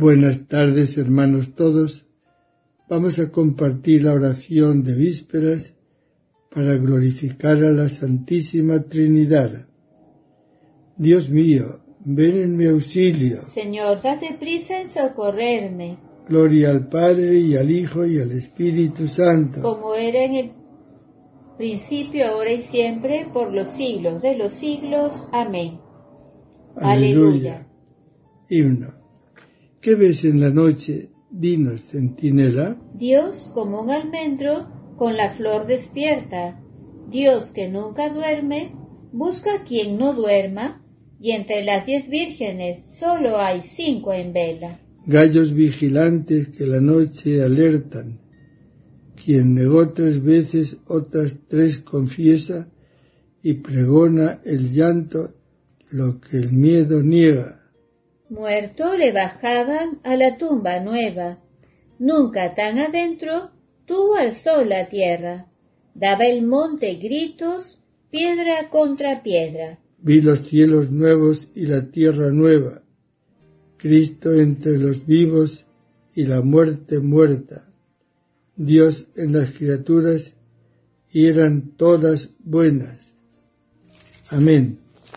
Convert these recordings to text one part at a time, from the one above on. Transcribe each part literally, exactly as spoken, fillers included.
Buenas tardes, hermanos todos. Vamos a compartir la oración de vísperas para glorificar a la Santísima Trinidad. Dios mío, ven en mi auxilio. Señor, date prisa en socorrerme. Gloria al Padre, y al Hijo, y al Espíritu Santo. Como era en el principio, ahora y siempre, por los siglos de los siglos. Amén. Aleluya. Aleluya. Himno. ¿Qué ves en la noche? Dinos, centinela. Dios, como un almendro, con la flor despierta. Dios, que nunca duerme, busca a quien no duerma, y entre las diez vírgenes solo hay cinco en vela. Gallos vigilantes que la noche alertan. Quien negó tres veces, otras tres confiesa, y pregona el llanto lo que el miedo niega. Muerto le bajaban a la tumba nueva, nunca tan adentro tuvo al sol la tierra, daba el monte gritos, piedra contra piedra. Vi los cielos nuevos y la tierra nueva, Cristo entre los vivos y la muerte muerta, Dios en las criaturas, y eran todas buenas. Amén.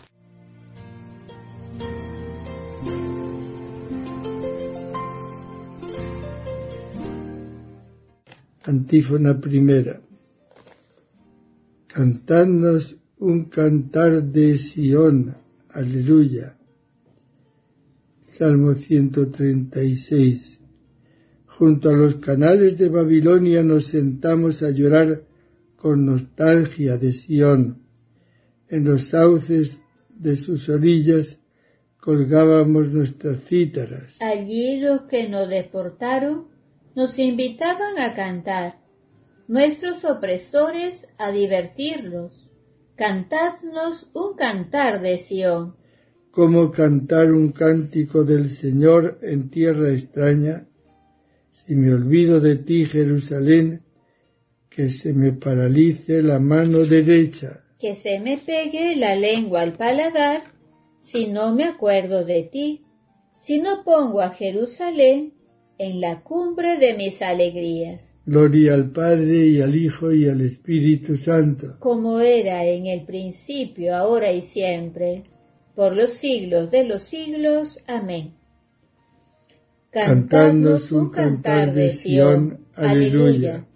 Antífona primera. Cantadnos un cantar de Sión, aleluya. Salmo ciento treinta y seis. Junto a los canales de Babilonia nos sentamos a llorar con nostalgia de Sión. En los sauces de sus orillas colgábamos nuestras cítaras. Allí los que nos deportaron nos invitaban a cantar, nuestros opresores a divertirlos. Cantadnos un cantar de Sión. ¿Cómo cantar un cántico del Señor en tierra extraña? Si me olvido de ti, Jerusalén, que se me paralice la mano derecha. Que se me pegue la lengua al paladar, si no me acuerdo de ti, si no pongo a Jerusalén en la cumbre de mis alegrías. Gloria al Padre, y al Hijo, y al Espíritu Santo. Como era en el principio, ahora y siempre, por los siglos de los siglos. Amén. Cantadnos un cantar de Sión. Aleluya.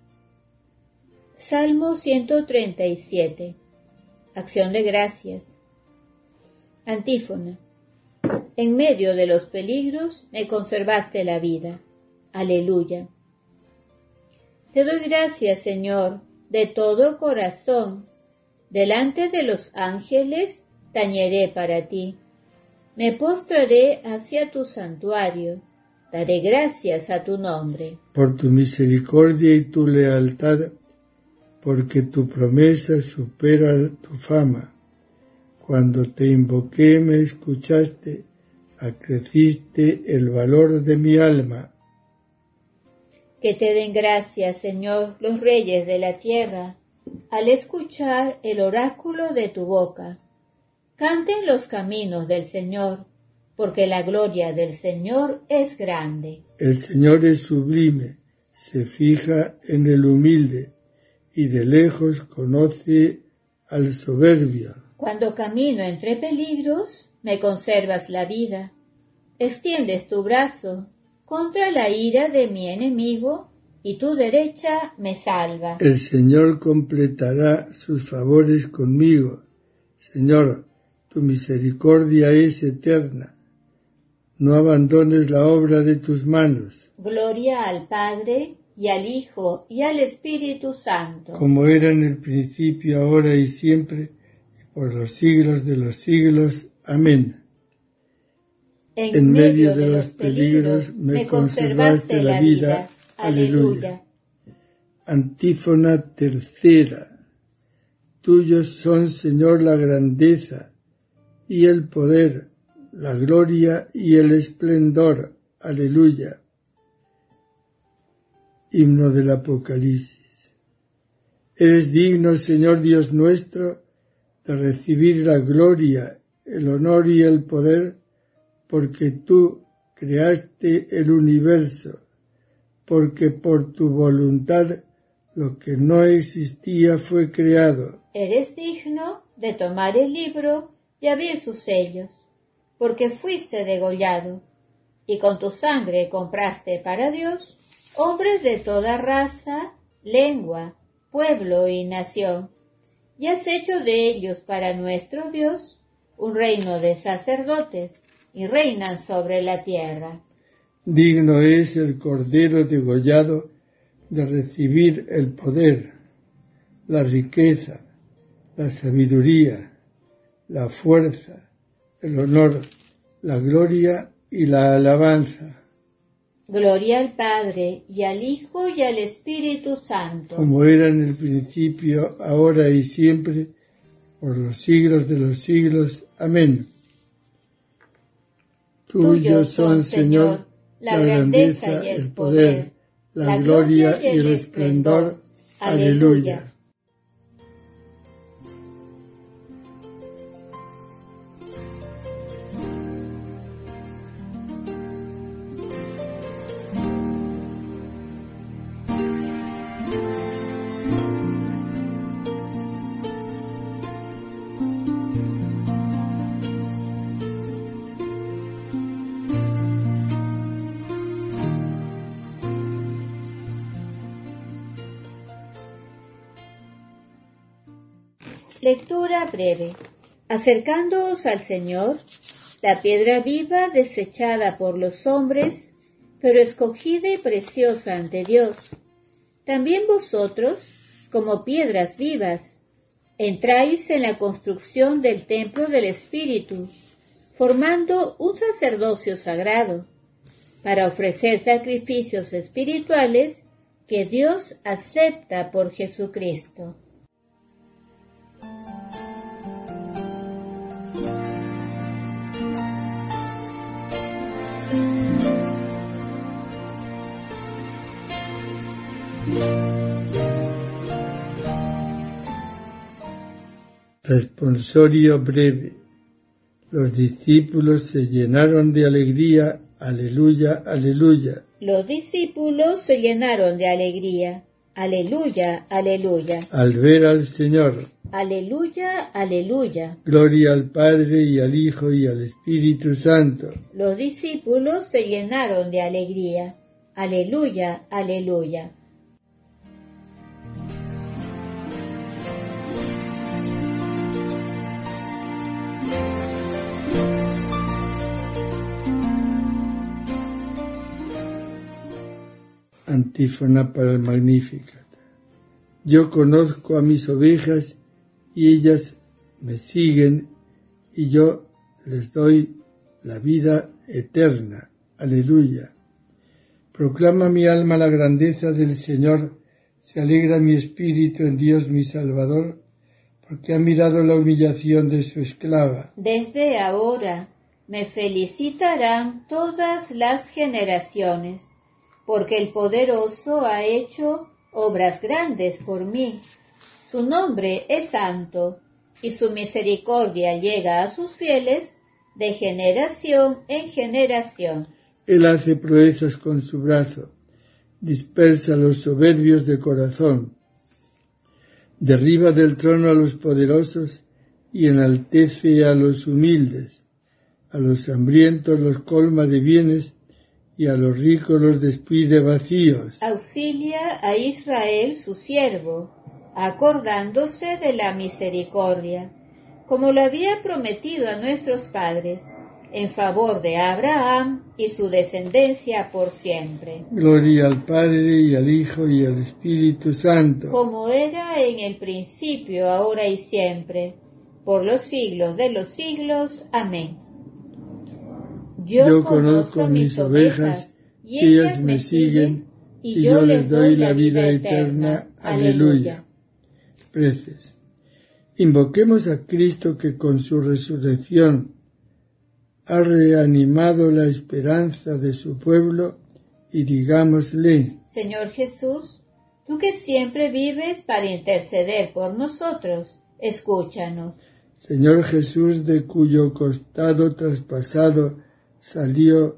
Salmo ciento treinta y siete. Acción de gracias. Antífona. En medio de los peligros me conservaste la vida. Aleluya. Te doy gracias, Señor, de todo corazón. Delante de los ángeles tañeré para ti. Me postraré hacia tu santuario. Daré gracias a tu nombre. Por tu misericordia y tu lealtad, porque tu promesa supera tu fama. Cuando te invoqué me escuchaste, acreciste el valor de mi alma. Que te den gracias, Señor, los reyes de la tierra, al escuchar el oráculo de tu boca. Canten los caminos del Señor, porque la gloria del Señor es grande. El Señor es sublime, se fija en el humilde, y de lejos conoce al soberbio. Cuando camino entre peligros, me conservas la vida. Extiendes tu brazo contra la ira de mi enemigo, y tu derecha me salva. El Señor completará sus favores conmigo. Señor, tu misericordia es eterna. No abandones la obra de tus manos. Gloria al Padre, y al Hijo, y al Espíritu Santo. Como era en el principio, ahora y siempre, y por los siglos de los siglos. Amén. En, en medio de los peligros me conservaste la vida. Aleluya. Antífona tercera. Tuyos son, Señor, la grandeza y el poder, la gloria y el esplendor. Aleluya. Himno del Apocalipsis. Eres digno, Señor Dios nuestro, de recibir la gloria, el honor y el poder, porque tú creaste el universo, porque por tu voluntad lo que no existía fue creado. Eres digno de tomar el libro y abrir sus sellos, porque fuiste degollado, y con tu sangre compraste para Dios hombres de toda raza, lengua, pueblo y nación, y has hecho de ellos para nuestro Dios un reino de sacerdotes, y reinan sobre la tierra. Digno es el Cordero degollado de recibir el poder, la riqueza, la sabiduría, la fuerza, el honor, la gloria y la alabanza. Gloria al Padre, y al Hijo, y al Espíritu Santo. Como era en el principio, ahora y siempre, por los siglos de los siglos. Amén. Tuyo son, Señor, la grandeza y el poder, la gloria y el esplendor. Aleluya. Lectura breve. Acercándoos al Señor, la piedra viva desechada por los hombres, pero escogida y preciosa ante Dios. También vosotros, como piedras vivas, entráis en la construcción del templo del Espíritu, formando un sacerdocio sagrado, para ofrecer sacrificios espirituales que Dios acepta por Jesucristo. Responsorio breve. Los discípulos se llenaron de alegría. Aleluya, aleluya. Los discípulos se llenaron de alegría. Aleluya, aleluya. Al ver al Señor. Aleluya, aleluya. Gloria al Padre y al Hijo y al Espíritu Santo. Los discípulos se llenaron de alegría. Aleluya, aleluya. Antífona para el Magnificat. Yo conozco a mis ovejas y ellas me siguen y yo les doy la vida eterna. Aleluya. Proclama mi alma la grandeza del Señor, se alegra mi espíritu en Dios mi Salvador, porque ha mirado la humillación de su esclava. Desde ahora me felicitarán todas las generaciones, porque el Poderoso ha hecho obras grandes por mí. Su nombre es santo, y su misericordia llega a sus fieles de generación en generación. Él hace proezas con su brazo, dispersa a los soberbios de corazón, derriba del trono a los poderosos y enaltece a los humildes. A los hambrientos los colma de bienes y a los ricos los despide vacíos. Auxilia a Israel su siervo, acordándose de la misericordia, como lo había prometido a nuestros padres, en favor de Abraham y su descendencia por siempre. Gloria al Padre y al Hijo y al Espíritu Santo. Como era en el principio, ahora y siempre, por los siglos de los siglos. Amén. Yo, yo conozco a mis ovejas, y ellas me siguen, y yo les doy la vida eterna. Aleluya. Preces. Invoquemos a Cristo que con su resurrección ha reanimado la esperanza de su pueblo, y digámosle: Señor Jesús, tú que siempre vives para interceder por nosotros, escúchanos. Señor Jesús, de cuyo costado traspasado salió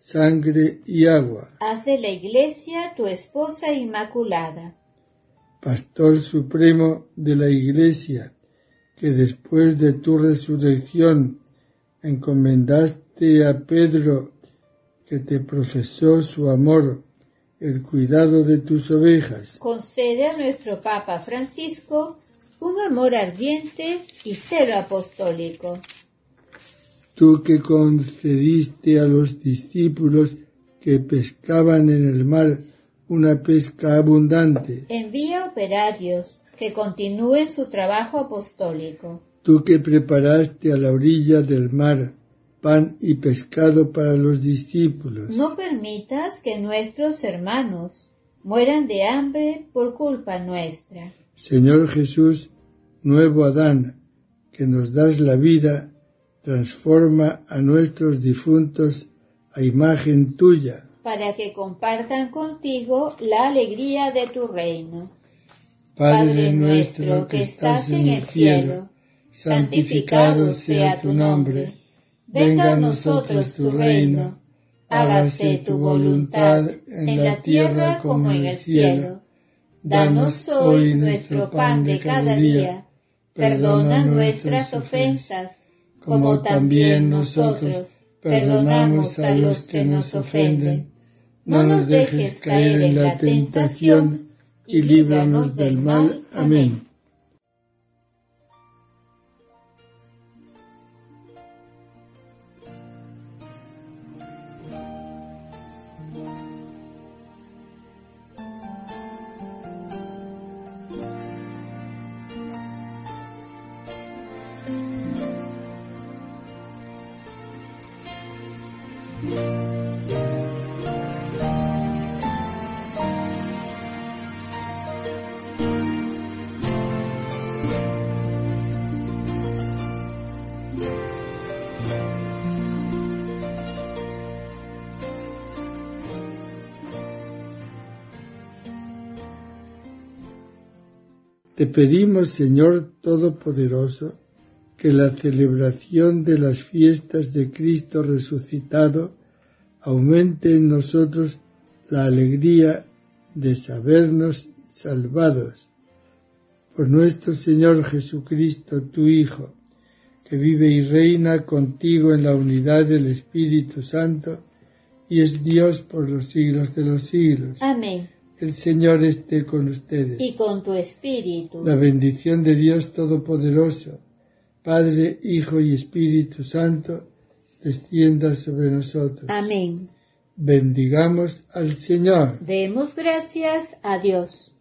sangre y agua. Haz de la Iglesia tu esposa inmaculada. Pastor supremo de la Iglesia, que después de tu resurrección encomendaste a Pedro, que te profesó su amor, el cuidado de tus ovejas. Concede a nuestro Papa Francisco un amor ardiente y celo apostólico. Tú que concediste a los discípulos que pescaban en el mar una pesca abundante. Envía operarios que continúen su trabajo apostólico. Tú que preparaste a la orilla del mar pan y pescado para los discípulos. No permitas que nuestros hermanos mueran de hambre por culpa nuestra. Señor Jesús, nuevo Adán, que nos das la vida, transforma a nuestros difuntos a imagen tuya, para que compartan contigo la alegría de tu reino. Padre nuestro que estás en el cielo, santificado sea tu nombre. Venga a nosotros tu reino. Hágase tu voluntad en la tierra como en el cielo. Danos hoy nuestro pan de cada día. Perdona nuestras ofensas, como también nosotros perdonamos a los que nos ofenden. No nos dejes caer en la tentación y líbranos del mal. Amén. Te pedimos, Señor Todopoderoso, que la celebración de las fiestas de Cristo resucitado aumente en nosotros la alegría de sabernos salvados. Por nuestro Señor Jesucristo, tu Hijo, que vive y reina contigo en la unidad del Espíritu Santo, y es Dios por los siglos de los siglos. Amén. El Señor esté con ustedes. Y con tu espíritu. La bendición de Dios Todopoderoso, Padre, Hijo y Espíritu Santo, descienda sobre nosotros. Amén. Bendigamos al Señor. Demos gracias a Dios.